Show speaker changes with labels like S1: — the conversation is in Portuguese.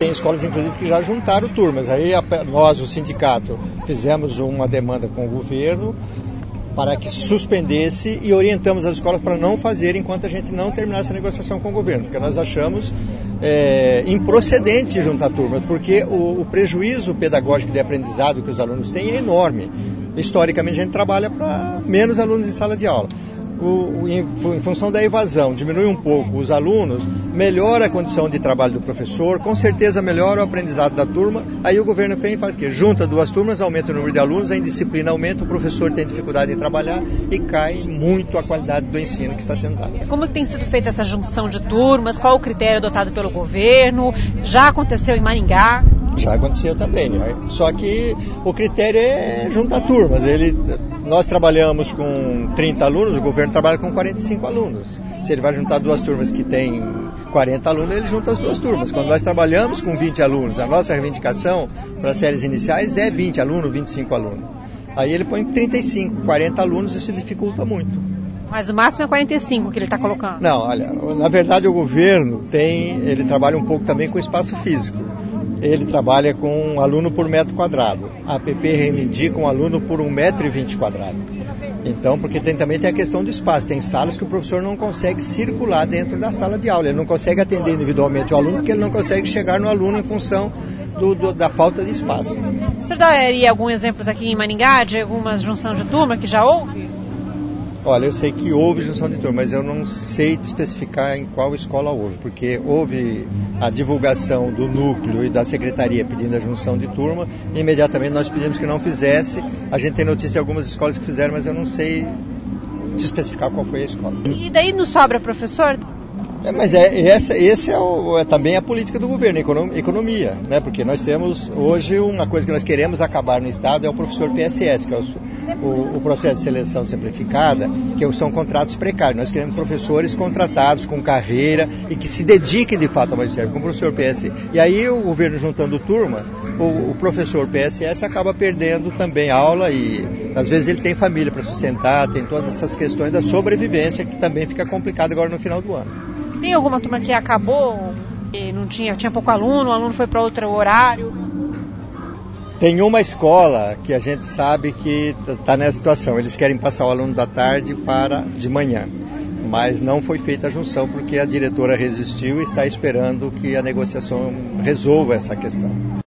S1: Tem escolas, inclusive, que já juntaram turmas. Aí nós, o sindicato, fizemos uma demanda com o governo para que suspendesse e orientamos as escolas para não fazer enquanto a gente não terminasse a negociação com o governo, porque nós achamos improcedente juntar turmas, porque o prejuízo pedagógico de aprendizado que os alunos têm é enorme. Historicamente, a gente trabalha para menos alunos em sala de aula. Em função da evasão, diminui um pouco os alunos, melhora a condição de trabalho do professor, com certeza melhora o aprendizado da turma. Aí o governo vem e faz o quê? Junta duas turmas, aumenta o número de alunos, a indisciplina aumenta, o professor tem dificuldade em trabalhar e cai muito a qualidade do ensino que está sendo dado.
S2: Como tem sido feita essa junção de turmas? Qual o critério adotado pelo governo? Já aconteceu em Maringá?
S1: Já aconteceu também, né? Só que o critério é juntar turmas. Nós trabalhamos com 30 alunos, o governo trabalha com 45 alunos. Se ele vai juntar duas turmas que tem 40 alunos, ele junta as duas turmas. Quando nós trabalhamos com 20 alunos, a nossa reivindicação para as séries iniciais é 20 alunos, 25 alunos. Aí ele põe 35, 40 alunos e isso dificulta muito.
S2: Mas o máximo é 45 que ele está colocando?
S1: Não, olha, na verdade o governo ele trabalha um pouco também com espaço físico. Ele trabalha com um aluno por metro quadrado. A APP reivindica um aluno por 1,20 m². Então, porque também tem a questão do espaço. Tem salas que o professor não consegue circular dentro da sala de aula. Ele não consegue atender individualmente o aluno porque ele não consegue chegar no aluno em função da falta de espaço.
S2: O senhor daria alguns exemplos aqui em Maringá de alguma junção de turma que já houve?
S1: Olha, eu sei que houve junção de turma, mas eu não sei te especificar em qual escola houve, porque houve a divulgação do núcleo e da secretaria pedindo a junção de turma, e imediatamente nós pedimos que não fizesse. A gente tem notícia de algumas escolas que fizeram, mas eu não sei te especificar qual foi a escola.
S2: E daí não sobra professor?
S1: Mas esse é também a política do governo, economia, né? Porque nós temos hoje uma coisa que nós queremos acabar no Estado, é o professor PSS, que é o processo de seleção simplificada, que são contratos precários. Nós queremos professores contratados com carreira e que se dediquem de fato ao magistério, como o professor PSS. E aí o governo juntando turma, o professor PSS acaba perdendo também aula e às vezes ele tem família para sustentar, tem todas essas questões da sobrevivência que também fica complicado agora no final do ano.
S2: Tem alguma turma que acabou e não tinha pouco aluno, o aluno foi para outro horário?
S1: Tem uma escola que a gente sabe que está nessa situação. Eles querem passar o aluno da tarde para de manhã, mas não foi feita a junção porque a diretora resistiu e está esperando que a negociação resolva essa questão.